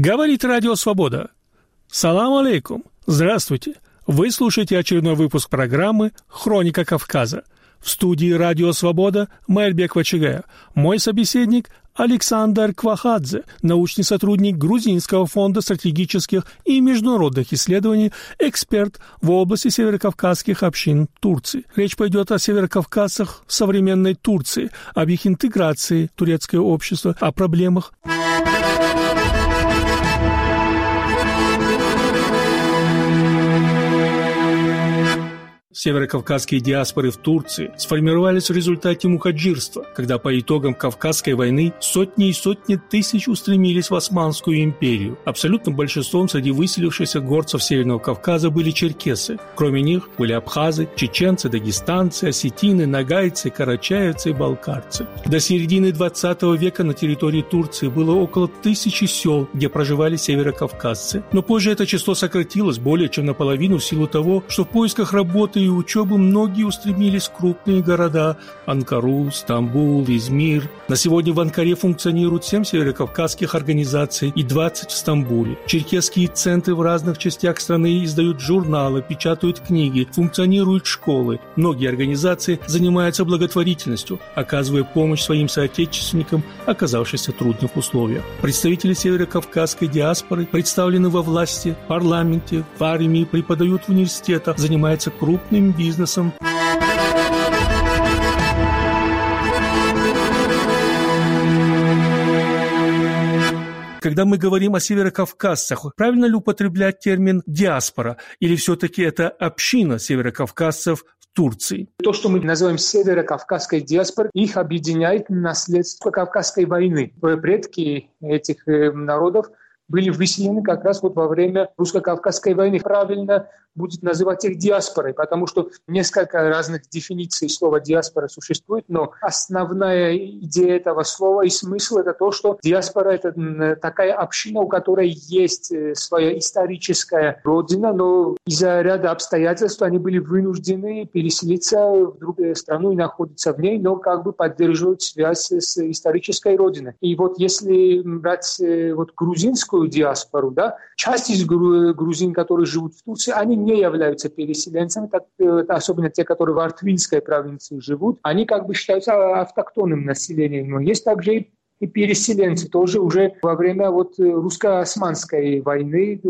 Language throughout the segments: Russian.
Говорит Радио Свобода. Салам алейкум. Здравствуйте. Вы слушаете очередной выпуск программы «Хроника Кавказа». В студии Радио Свобода Мэльбек Вачигая. Мой собеседник Александр Квахадзе, научный сотрудник Грузинского фонда стратегических и международных исследований, эксперт в области северокавказских общин Турции. Речь пойдет о северокавказцах в современной Турции, об их интеграции в турецкое общество, о проблемах. Северокавказские диаспоры в Турции сформировались в результате мухаджирства, когда по итогам Кавказской войны сотни и сотни тысяч устремились в Османскую империю. Абсолютным большинством среди выселившихся горцев Северного Кавказа были черкесы. Кроме них были абхазы, чеченцы, дагестанцы, осетины, нагайцы, карачаевцы и балкарцы. До середины 20 века на территории Турции было около 1000 сел, где проживали северокавказцы. Но позже это число сократилось более чем наполовину в силу того, что в поисках работы и учебы многие устремились в крупные города – Анкару, Стамбул, Измир. На сегодня в Анкаре функционируют 7 северокавказских организаций и 20 в Стамбуле. Черкесские центры в разных частях страны издают журналы, печатают книги, функционируют школы. Многие организации занимаются благотворительностью, оказывая помощь своим соотечественникам, оказавшимся в трудных условиях. Представители северокавказской диаспоры представлены во власти, в парламенте, в армии, преподают в университетах, занимаются крупными бизнесом. Когда мы говорим о северокавказцах, правильно ли употреблять термин «диаспора» или все-таки это община северокавказцев в Турции? То, что мы называем северокавказской диаспорой, их объединяет наследство Кавказской войны. Предки этих народов были выселены как раз вот во время русско-кавказской войны. Правильно будет называть их диаспорой, потому что несколько разных дефиниций слова «диаспора» существует, но основная идея этого слова и смысл – это то, что диаспора – это такая община, у которой есть своя историческая родина, но из-за ряда обстоятельств они были вынуждены переселиться в другую страну и находиться в ней, но как бы поддерживать связь с исторической родиной. И вот если брать вот грузинскую диаспору, да, часть из грузин, которые живут в Турции, они не являются переселенцами, так, особенно те, которые в Артвинской провинции живут, они как бы считаются автохтонным населением. Но есть также и переселенцы, тоже уже во время вот русско-османской войны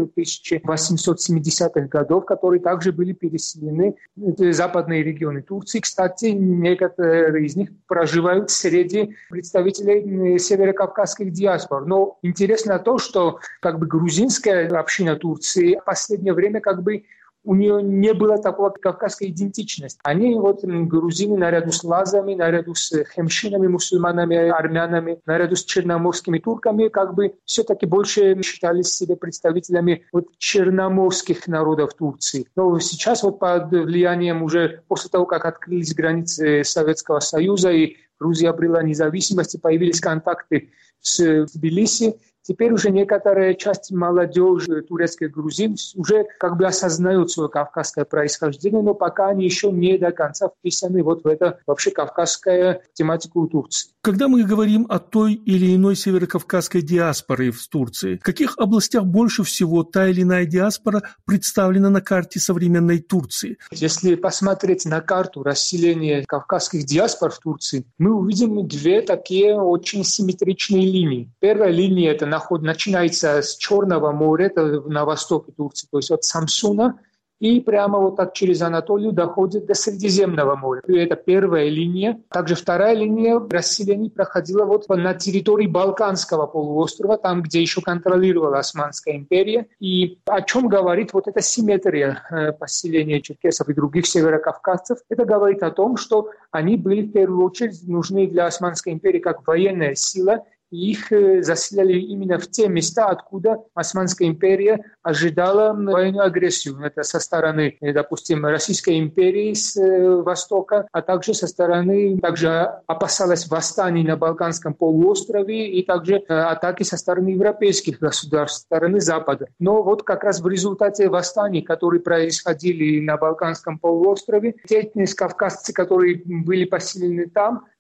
1870-х годов, которые также были переселены в западные регионы Турции. Кстати, некоторые из них проживают среди представителей северокавказских диаспор. Но интересно то, что как бы грузинская община Турции в последнее время как бы у нее не было такой кавказской идентичности. Они, вот грузины, наряду с лазами, наряду с хемшинами, мусульманами, армянами, наряду с черноморскими турками, как бы все-таки больше считались себя представителями вот черноморских народов Турции. Но сейчас вот под влиянием уже после того, как открылись границы Советского Союза и Грузия обрела независимость, появились контакты с Тбилиси, теперь уже некоторая часть молодежи турецких грузин уже как бы осознают свое кавказское происхождение, но пока они еще не до конца вписаны вот в это вообще кавказскую тематику Турции. Когда мы говорим о той или иной северокавказской диаспоре в Турции, в каких областях больше всего та или иная диаспора представлена на карте современной Турции? Если посмотреть на карту расселения кавказских диаспор в Турции, мы увидим две такие очень симметричные линии. Первая линия это начинается с Черного моря, это на востоке Турции, то есть от Самсуна, и прямо вот так через Анатолию доходит до Средиземного моря. И это первая линия. Также вторая линия расселений проходила вот на территории Балканского полуострова, там, где еще контролировала Османская империя. И о чем говорит вот эта симметрия поселения черкесов и других северокавказцев? Это говорит о том, что они были в первую очередь нужны для Османской империи как военная сила, и их заселяли именно в те места, откуда Османская империя ожидала военную агрессию. Это со стороны, допустим, Российской империи с востока, а также со стороны, также опасалась восстаний на Балканском полуострове и также атаки со стороны европейских государств, со стороны Запада. Но вот как раз в результате восстаний, которые происходили на Балканском полуострове, те кавказцы, которые были поселены там,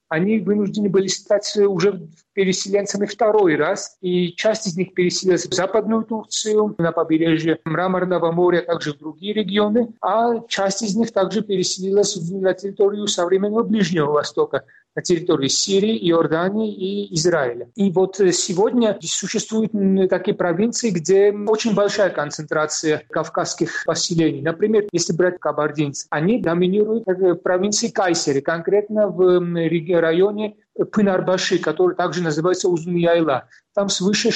они вынуждены были стать уже переселенцами второй раз. И часть из них переселилась в Западную Турцию, на побережье Мраморного моря, также в другие регионы. А часть из них также переселилась на территорию современного Ближнего Востока, на территории Сирии, Иордании и Израиля. И вот сегодня существуют такие провинции, где очень большая концентрация кавказских поселений. Например, если брать кабардинцев, они доминируют в провинции Кайсери, конкретно в районе Пынарбаши, который также называется Узун-Яйла. Там свыше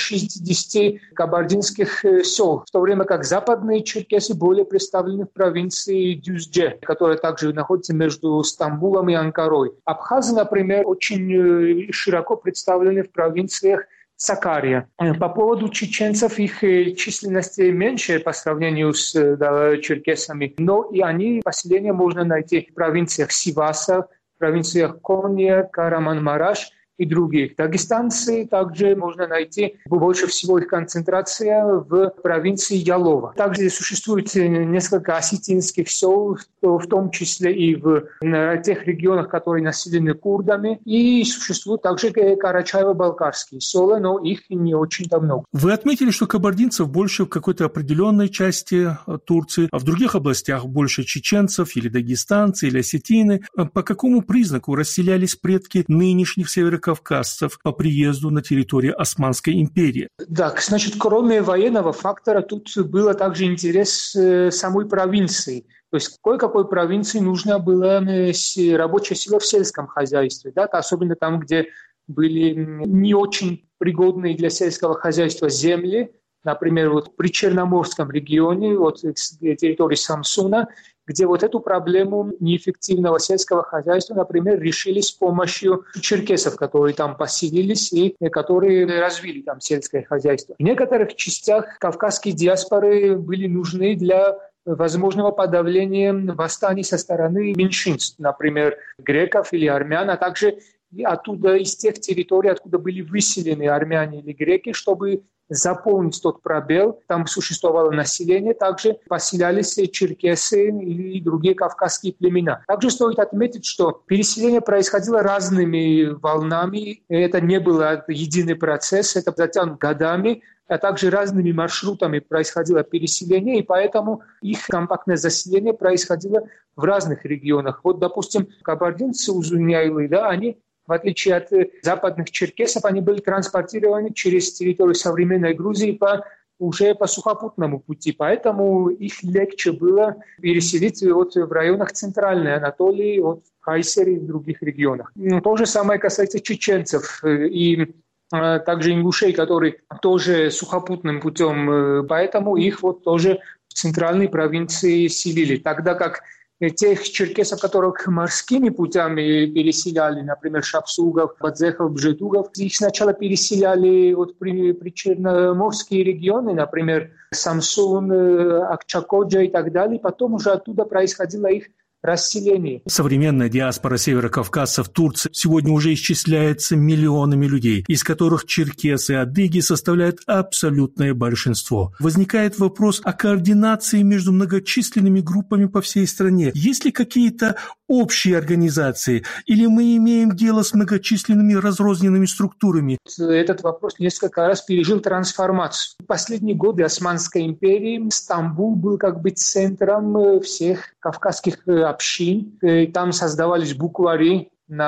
60 кабардинских сел, в то время как западные черкесы более представлены в провинции Дюздже, которая также находится между Стамбулом и Анкарой. Абхазы, например, очень широко представлены в провинциях Сакария. По поводу чеченцев, их численность меньше по сравнению с черкесами, но и они, поселения можно найти в провинциях Сиваса, в провинциях Кония, Караман-Мараш и других. Дагестанцы также можно найти, больше всего их концентрация в провинции Ялова. Также существует несколько осетинских сел, в том числе и в тех регионах, которые населены курдами. И существуют также карачаево-балкарские села, но их не очень-то много. Вы отметили, что кабардинцев больше в какой-то определенной части Турции, а в других областях больше чеченцев или дагестанцы, или осетины. По какому признаку расселялись предки нынешних северокавказцев по приезду на территорию Османской империи? Да, значит, кроме военного фактора, тут был также интерес самой провинции. То есть кое-какой провинции нужна была рабочая сила в сельском хозяйстве, да, особенно там, где были не очень пригодные для сельского хозяйства земли. Например, вот при Черноморском регионе, вот территории Самсуна, где вот эту проблему неэффективного сельского хозяйства, например, решили с помощью черкесов, которые там поселились и которые развили там сельское хозяйство. В некоторых частях кавказские диаспоры были нужны для возможного подавления восстаний со стороны меньшинств, например, греков или армян, а также оттуда, из тех территорий, откуда были выселены армяне или греки, чтобы заполнить тот пробел. Там существовало население, также поселялись черкесы и другие кавказские племена. Также стоит отметить, что переселение происходило разными волнами. Это не был единый процесс, это затянут годами, а также разными маршрутами происходило переселение, и поэтому их компактное заселение происходило в разных регионах. Вот, допустим, кабардинцы Узун-Яйлы, да, они, в отличие от западных черкесов, они были транспортированы через территорию современной Грузии уже по сухопутному пути. Поэтому их легче было переселить в районах Центральной Анатолии, в Кайсери и в других регионах. То же самое касается чеченцев и также ингушей, которые тоже сухопутным путем, поэтому их тоже в центральной провинции селили. Тогда как тех черкесов, которых морскими путями переселяли, например, шапсугов, бадзехов, бжедугов, их сначала переселяли при черноморские регионы, например, Самсун, Акчакоджа и так далее, потом уже оттуда происходило их расселение. Современная диаспора северокавказцев в Турции сегодня уже исчисляется миллионами людей, из которых черкесы и адыги составляют абсолютное большинство. Возникает вопрос о координации между многочисленными группами по всей стране. Есть ли какие-то общие организации, или мы имеем дело с многочисленными разрозненными структурами? Этот вопрос несколько раз пережил трансформацию. В последние годы Османской империи Стамбул был как бы центром всех кавказских общин. Там создавались буквари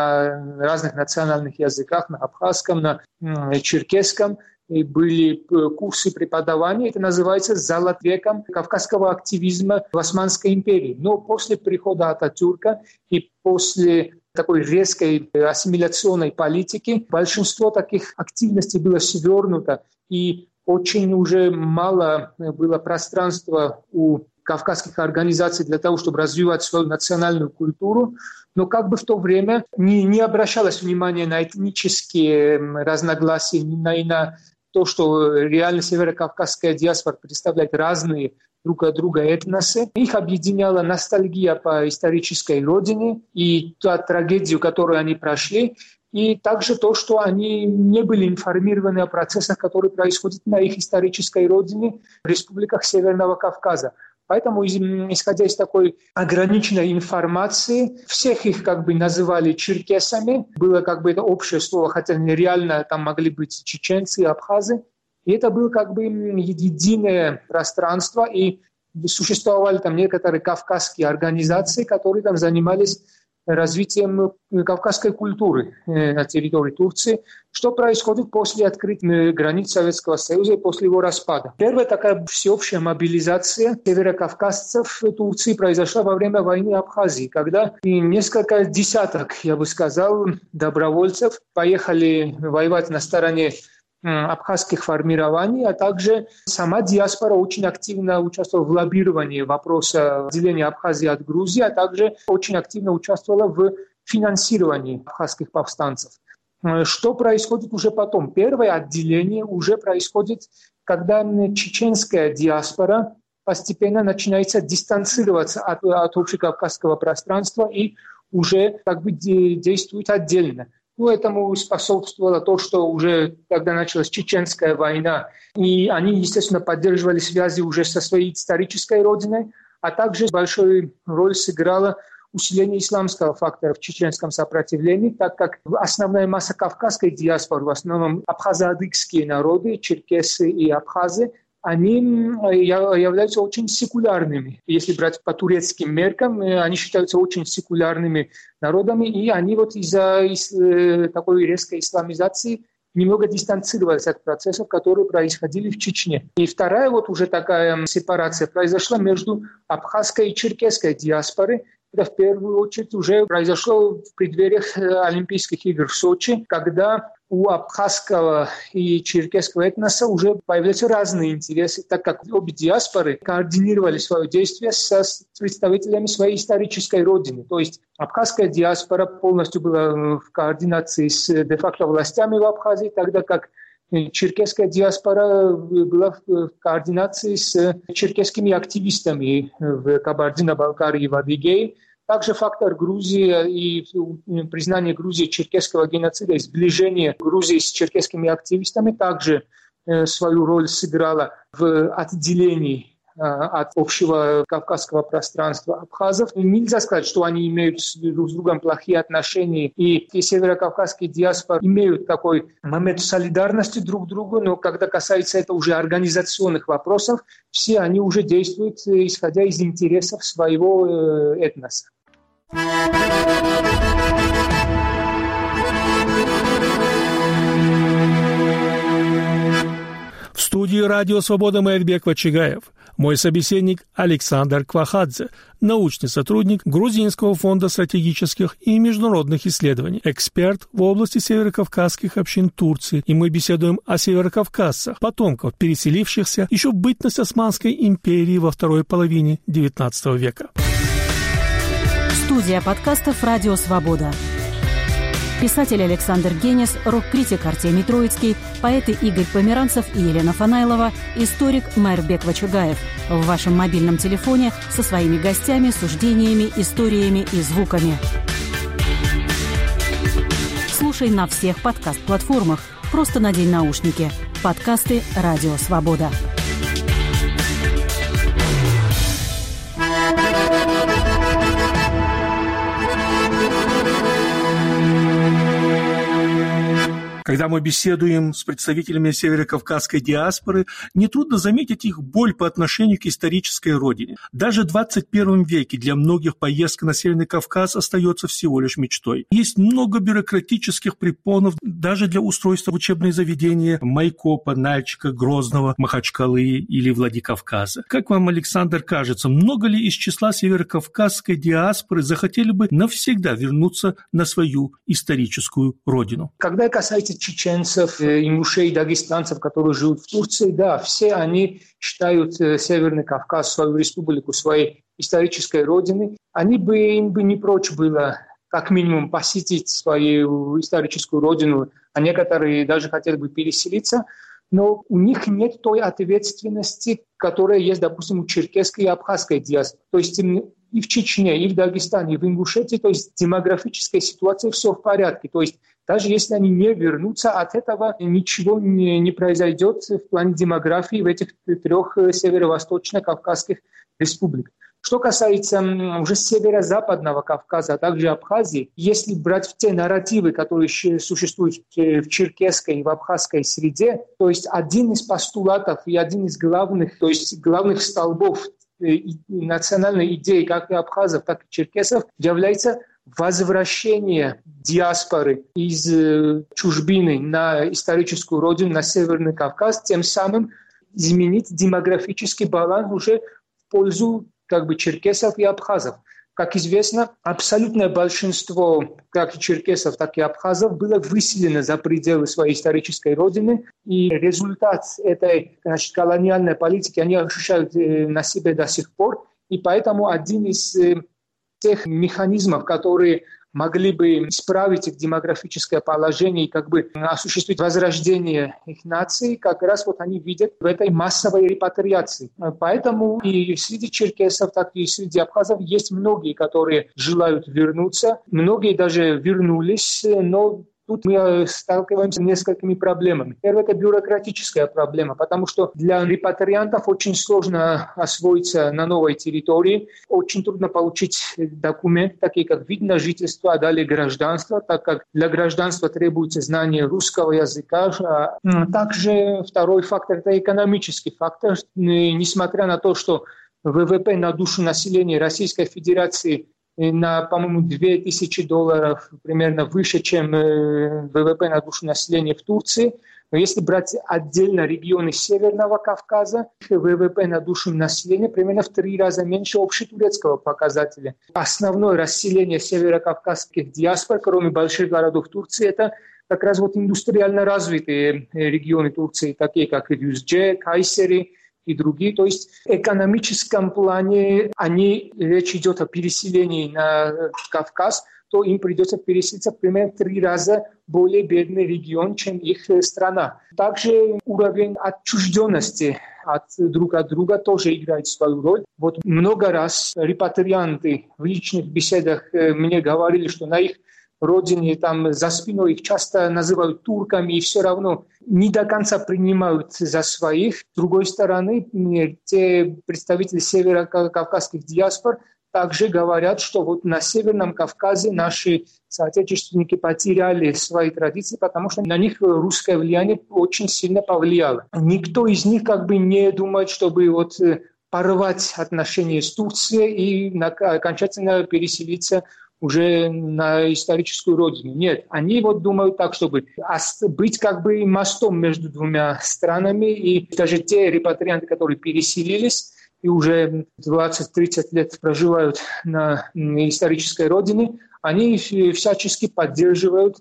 на разных национальных языках, на абхазском, на черкесском. И были курсы преподавания, это называется «Золотым веком кавказского активизма в Османской империи». Но после прихода Ататюрка и после такой резкой ассимиляционной политики большинство таких активностей было свернуто, и очень уже мало было пространства у кавказских организаций для того, чтобы развивать свою национальную культуру, но как бы в то время не обращалось внимания на этнические разногласия, и на то, что реально северокавказская диаспора представляет разные друг от друга этносы. Их объединяла ностальгия по исторической родине и та трагедию, которую они прошли, и также то, что они не были информированы о процессах, которые происходят на их исторической родине в республиках Северного Кавказа. Поэтому, исходя из такой ограниченной информации, всех их называли черкесами. Было это общее слово, хотя нереально там могли быть чеченцы и абхазы. И это было единое пространство, и существовали там некоторые кавказские организации, которые там занимались развитием кавказской культуры на территории Турции, что происходит после открытия границ Советского Союза и после его распада. Первая такая всеобщая мобилизация северокавказцев в Турции произошла во время войны Абхазии, когда несколько десяток, я бы сказал, добровольцев поехали воевать на стороне абхазских формирований, а также сама диаспора очень активно участвовала в лоббировании вопроса отделения Абхазии от Грузии, а также очень активно участвовала в финансировании абхазских повстанцев. Что происходит уже потом? Первое отделение уже происходит, когда чеченская диаспора постепенно начинается дистанцироваться от общекавказского пространства и уже действует отдельно. Этому способствовало то, что уже когда началась Чеченская война, и они, естественно, поддерживали связи уже со своей исторической родиной, а также большую роль сыграло усиление исламского фактора в чеченском сопротивлении, так как основная масса кавказской диаспоры, в основном абхазо-адыгские народы, черкесы и абхазы, они являются очень секулярными. Если брать по турецким меркам, они считаются очень секулярными народами, и они из-за такой резкой исламизации немного дистанцировались от процессов, которые происходили в Чечне. И вторая уже такая сепарация произошла между абхазской и черкесской диаспорой. Это в первую очередь уже произошло в преддвериях Олимпийских игр в Сочи, когда у абхазского и черкесского этноса уже появляются разные интересы, так как обе диаспоры координировали свое действие с представителями своей исторической родины. То есть абхазская диаспора полностью была в координации с де-факто властями в Абхазии, тогда как черкесская диаспора была в координации с черкесскими активистами в Кабардино-Балкарии и в Адыгее. Также фактор Грузии и признание Грузии черкесского геноцида и сближение Грузии с черкесскими активистами также свою роль сыграло в отделении от общего кавказского пространства абхазов. Нельзя сказать, что они имеют друг с другом плохие отношения, и северокавказские диаспоры имеют такой момент солидарности друг к другу, но когда касается это уже организационных вопросов, все они уже действуют, исходя из интересов своего этноса. В студии «Радио Свобода» Маирбек Вачигаев. Мой собеседник Александр Квахадзе, научный сотрудник Грузинского фонда стратегических и международных исследований, эксперт в области северокавказских общин Турции. И мы беседуем о северокавказцах, потомках, переселившихся еще в бытность Османской империи во второй половине XIX века. Студия подкастов «Радио Свобода». Писатель Александр Генис, рок-критик Артемий Троицкий, поэты Игорь Померанцев и Елена Фанайлова, историк Маирбек Вачигаев в вашем мобильном телефоне со своими гостями, суждениями, историями и звуками. Слушай на всех подкаст-платформах. Просто надень наушники. Подкасты «Радио Свобода». Когда мы беседуем с представителями северокавказской диаспоры, нетрудно заметить их боль по отношению к исторической родине. Даже в 21 веке для многих поездка на Северный Кавказ остается всего лишь мечтой. Есть много бюрократических препонов даже для устройства в учебные заведения Майкопа, Нальчика, Грозного, Махачкалы или Владикавказа. Как вам, Александр, кажется, много ли из числа северокавказской диаспоры захотели бы навсегда вернуться на свою историческую родину? Когда касается чеченцев, ингушей, дагестанцев, которые живут в Турции, да, все они считают Северный Кавказ, свою республику, своей исторической родиной. Им бы не прочь было как минимум посетить свою историческую родину, а некоторые даже хотели бы переселиться, но у них нет той ответственности, которая есть, допустим, у черкесской и абхазской диаспоры. То есть и в Чечне, и в Дагестане, и в Ингушетии, то есть демографическая ситуация все в порядке. То есть даже если они не вернутся, от этого ничего не произойдет в плане демографии в этих трех северо-восточно-кавказских республик. Что касается уже северо-западного Кавказа, а также Абхазии, если брать те нарративы, которые существуют в черкесской и в абхазской среде, то есть один из постулатов и один из главных, то есть главных столбов национальной идеи как и абхазов, так и черкесов является возвращение диаспоры из чужбины на историческую родину, на Северный Кавказ, тем самым изменить демографический баланс уже в пользу черкесов и абхазов. Как известно, абсолютное большинство как и черкесов, так и абхазов было выселено за пределы своей исторической родины, и результат этой колониальной политики они ощущают на себе до сих пор, и поэтому один из тех механизмов, которые могли бы исправить их демографическое положение и осуществить возрождение их нации, как раз они видят в этой массовой репатриации. Поэтому и среди черкесов, так и среди абхазов есть многие, которые желают вернуться. Многие даже вернулись, но тут мы сталкиваемся с несколькими проблемами. Первое – это бюрократическая проблема, потому что для репатриантов очень сложно освоиться на новой территории, очень трудно получить документы, такие как вид на жительство, а далее гражданство, так как для гражданства требуется знание русского языка. Также второй фактор – это экономический фактор. Несмотря на то, что ВВП на душу населения Российской Федерации на, по-моему, $2000 примерно выше, чем ВВП на душу населения в Турции. Но если брать отдельно регионы Северного Кавказа, ВВП на душу населения примерно в 3 раза меньше общетурецкого показателя. Основное расселение северокавказских диаспор, кроме больших городов Турции, это как раз индустриально развитые регионы Турции, такие как Дюзце, Кайсери и другие. То есть в экономическом плане речь идет о переселении на Кавказ, то им придется переселиться примерно в 3 раза более бедный регион, чем их страна. Также уровень отчужденности друг от друга тоже играет свою роль. Много раз репатрианты в личных беседах мне говорили, что на их родине, там за спиной их часто называют турками и все равно не до конца принимают за своих. С другой стороны, те представители северокавказских диаспор также говорят, что на Северном Кавказе наши соотечественники потеряли свои традиции, потому что на них русское влияние очень сильно повлияло. Никто из них не думает, чтобы порвать отношения с Турцией и окончательно переселиться уже на историческую родину. Нет, они думают так, чтобы быть мостом между двумя странами, и даже те репатрианты, которые переселились и уже 20-30 лет проживают на исторической родине, они всячески поддерживают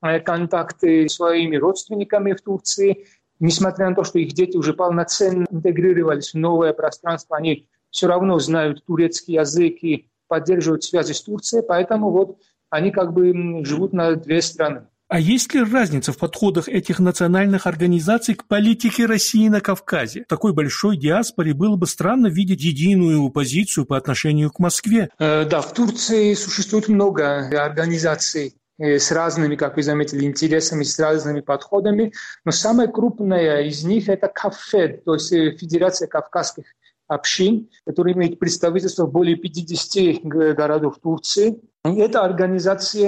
контакты с своими родственниками в Турции. Несмотря на то, что их дети уже полноценно интегрировались в новое пространство, они все равно знают турецкий язык и поддерживают связи с Турцией, поэтому они живут на 2 страны. А есть ли разница в подходах этих национальных организаций к политике России на Кавказе? В такой большой диаспоре было бы странно видеть единую позицию по отношению к Москве. Да, в Турции существует много организаций с разными, как вы заметили, интересами, с разными подходами, но самая крупная из них – это КАФЕД, то есть Федерация Кавказских общин, которая имеет представительство в более 50 городов Турции. И эта организация,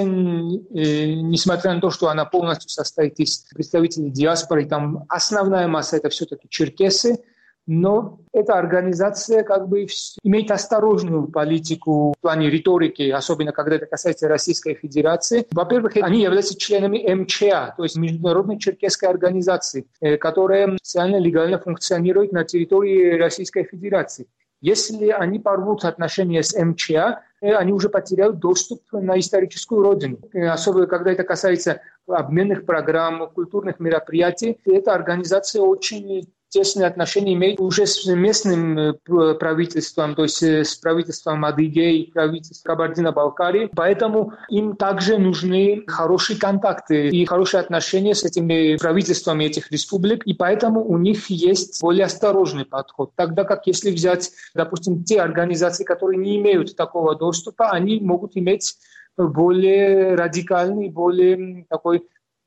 несмотря на то, что она полностью состоит из представителей диаспоры, там основная масса – это все-таки черкесы, но эта организация имеет осторожную политику в плане риторики, особенно когда это касается Российской Федерации. Во-первых, они являются членами МЧА, то есть Международной черкесской организации, которая официально легально функционирует на территории Российской Федерации. Если они порвут отношения с МЧА, они уже потеряют доступ на историческую родину. Особенно, когда это касается обменных программ, культурных мероприятий. Эта организация очень тесные отношения имеет уже с местным правительством, то есть с правительством Адыгеи, правительством Кабардино-Балкарии. Поэтому им также нужны хорошие контакты и хорошие отношения с этими правительствами этих республик. И поэтому у них есть более осторожный подход. Тогда как если взять, допустим, те организации, которые не имеют такого доступа, они могут иметь более радикальный, более такой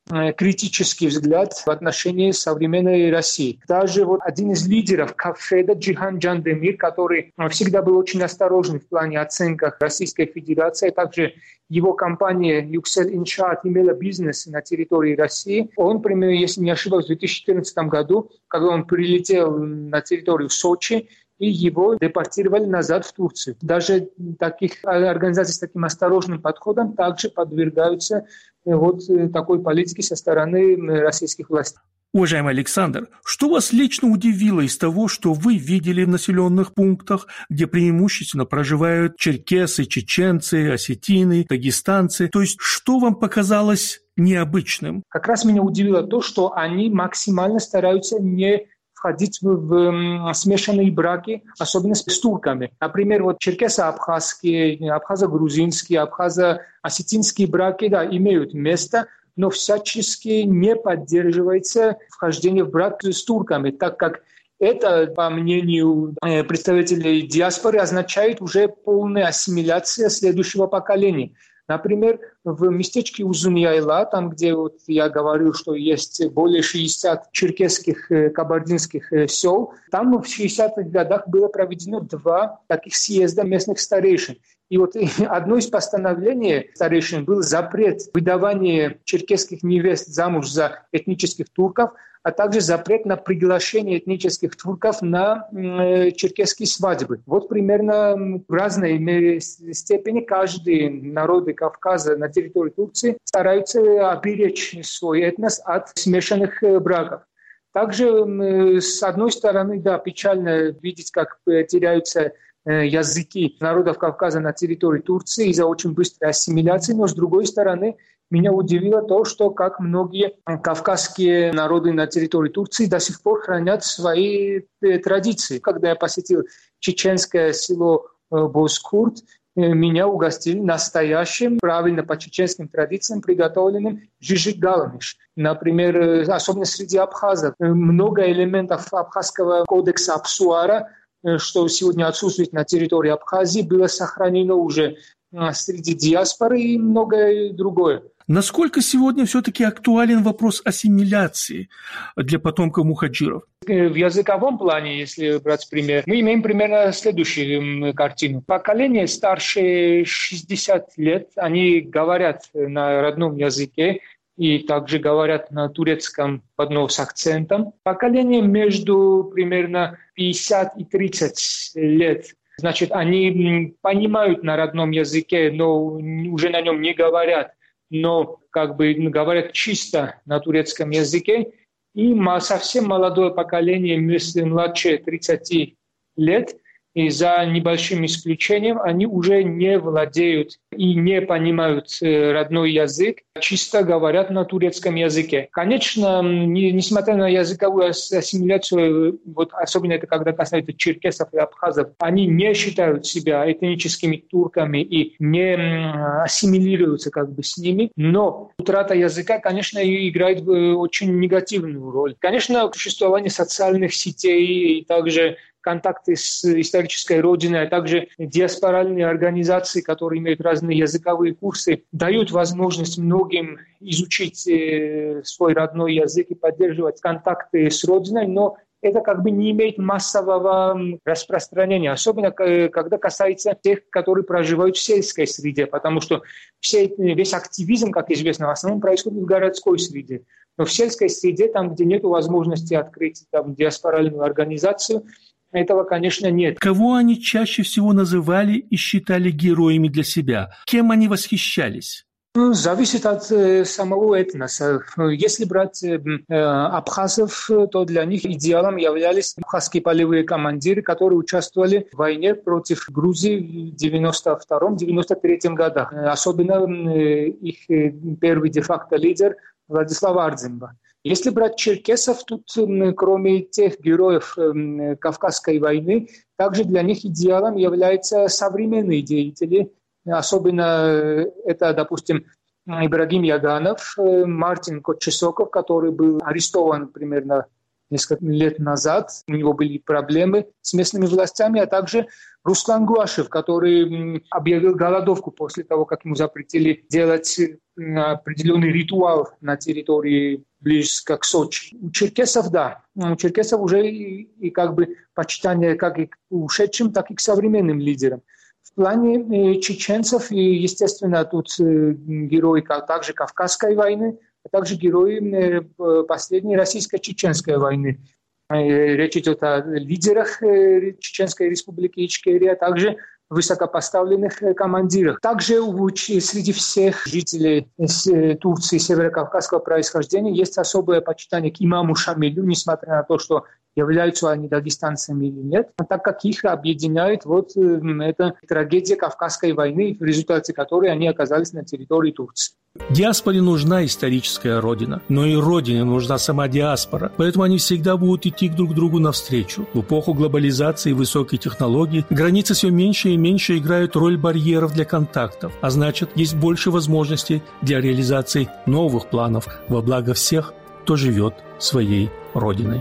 критический взгляд в отношении современной России. Даже вот один из лидеров Кавфеда Джихан Джандемир, который всегда был очень осторожен в плане оценок Российской Федерации, также его компания Yuksel Inshaat имела бизнес на территории России. Он, примерно, если не ошибаюсь, в 2014 году, когда он прилетел на территорию Сочи, и его депортировали назад в Турцию. Даже таких организаций с таким осторожным подходом также подвергаются вот такой политике со стороны российских властей. Уважаемый Александр, что вас лично удивило из того, что вы видели в населенных пунктах, где преимущественно проживают черкесы, чеченцы, осетины, дагестанцы? То есть, что вам показалось необычным? Как раз меня удивило то, что они максимально стараются не входить в смешанные браки, особенно с турками. Например, вот черкесо-абхазские, абхазо-грузинские, абхазо-осетинские браки, да, имеют место, но всячески не поддерживается вхождение в брак с турками, так как это, по мнению представителей диаспоры, означает уже полная ассимиляция следующего поколения. Например, в местечке Узуньяйла, там, где вот я говорил, что есть более 60 черкесских, кабардинских сел, там в 60-х годах было проведено 2 таких съезда местных старейшин. И вот одно из постановлений старейшин был запрет выдавания черкесских невест замуж за этнических турков, а также запрет на приглашение этнических турков на черкесские свадьбы. Вот примерно в разной степени каждый народ Кавказа на территории Турции стараются оберечь свой этнос от смешанных браков. Также, с одной стороны, да, печально видеть, как теряются языки народов Кавказа на территории Турции из-за очень быстрой ассимиляции, но с другой стороны, меня удивило то, что как многие кавказские народы на территории Турции до сих пор хранят свои традиции. Когда я посетил чеченское село Бозкурт, меня угостили настоящим, правильно по чеченским традициям приготовленным жижик-галамиш. Например, особенно среди абхазов. Много элементов абхазского кодекса Апсуара, что сегодня отсутствует на территории Абхазии, было сохранено уже среди диаспоры и многое другое. Насколько сегодня все-таки актуален вопрос ассимиляции для потомков мухаджиров? В языковом плане, если брать пример, мы имеем примерно следующую картину. Поколение старше 60 лет, они говорят на родном языке, и также говорят на турецком одно с акцентом. Поколение между примерно 50 и 30 лет, значит, они понимают на родном языке, но уже на нем не говорят, но как бы говорят чисто на турецком языке. И совсем молодое поколение, младше 30 лет, и за небольшим исключением, они уже не владеют и не понимают родной язык, чисто говорят на турецком языке. Конечно, несмотря на языковую ассимиляцию, вот особенно это когда касается черкесов и абхазов, они не считают себя этническими турками и не ассимилируются как бы с ними, но утрата языка, конечно, играет очень негативную роль. Конечно, существование социальных сетей и также контакты с исторической родиной, а также диаспоральные организации, которые имеют разные языковые курсы, дают возможность многим изучить свой родной язык и поддерживать контакты с родиной, но это как бы не имеет массового распространения, особенно когда касается тех, которые проживают в сельской среде, потому что весь активизм, как известно, в основном происходит в городской среде. Но в сельской среде, там, где нет возможности открыть там, диаспоральную организацию, этого, конечно, нет. Кого они чаще всего называли и считали героями для себя? Кем они восхищались? Зависит от самого этноса. Если брать абхазов, то для них идеалом являлись абхазские полевые командиры, которые участвовали в войне против Грузии в 1992-1993 годах. Особенно их первый де-факто лидер Владислав Ардзинба. Если брать черкесов, тут кроме тех героев Кавказской войны, также для них идеалом являются современные деятели. Особенно это, допустим, Ибрагим Яганов, Мартин Котчесоков, который был арестован примерно несколько лет назад. У него были проблемы с местными властями, а также Руслан Гуашев, который объявил голодовку после того, как ему запретили делать определенный ритуал на территории близко к Сочи. У черкесов, да. У черкесов уже и как бы почитание как и к ушедшим, так и к современным лидерам. В плане чеченцев, и, естественно, тут герои также Кавказской войны, а также герои последней российско-чеченской войны. Речь идет о лидерах Чеченской республики Ичкерия, а также высокопоставленных командирах. Также среди всех жителей Турции северокавказского происхождения есть особое почитание к имаму Шамилю, несмотря на то, что являются они дагестанцами или нет, так как их объединяет эта трагедия Кавказской войны, в результате которой они оказались на территории Турции. Диаспоре нужна историческая родина, но и родине нужна сама диаспора, поэтому они всегда будут идти друг к другу навстречу. В эпоху глобализации и высоких технологий границы все меньше и меньше играют роль барьеров для контактов, а значит, есть больше возможностей для реализации новых планов во благо всех, кто живет своей родиной.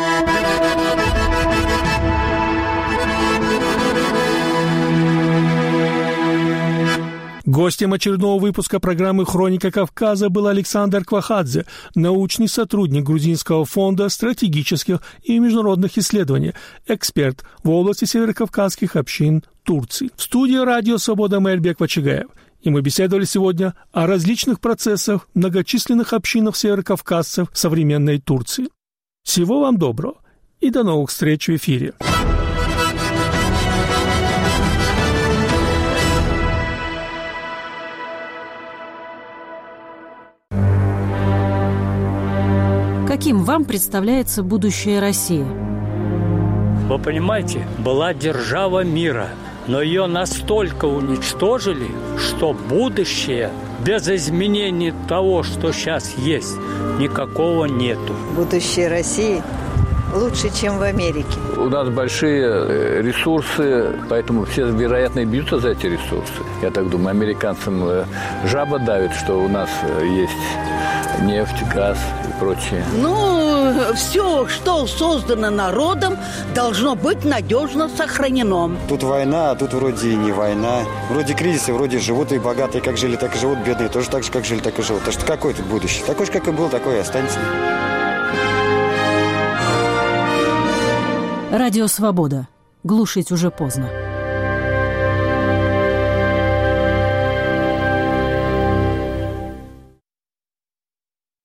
Гостем очередного выпуска программы «Хроника Кавказа» был Александр Квахадзе, научный сотрудник Грузинского фонда стратегических и международных исследований, эксперт в области северокавказских общин Турции. В студии «Радио Свобода» Майрбек Вачигаев. И мы беседовали сегодня о различных процессах в многочисленных общинах северокавказцев современной Турции. Всего вам доброго и до новых встреч в эфире. Каким вам представляется будущее России? Вы понимаете, была держава мира, но ее настолько уничтожили, что будущее без изменений того, что сейчас есть, никакого нету. Будущее России лучше, чем в Америке. У нас большие ресурсы, поэтому все, вероятно, и бьются за эти ресурсы. Я так думаю, американцам жаба давит, что у нас есть нефть, газ и прочее. Все, что создано народом, должно быть надежно сохранено. Тут война, а тут вроде и не война. Вроде кризисы, вроде живут и богатые, как жили, так и живут, бедные тоже так же, как жили, так и живут. Так что какое тут будущее? Такое же, как и был, такое и останется. Радио «Свобода». Глушить уже поздно.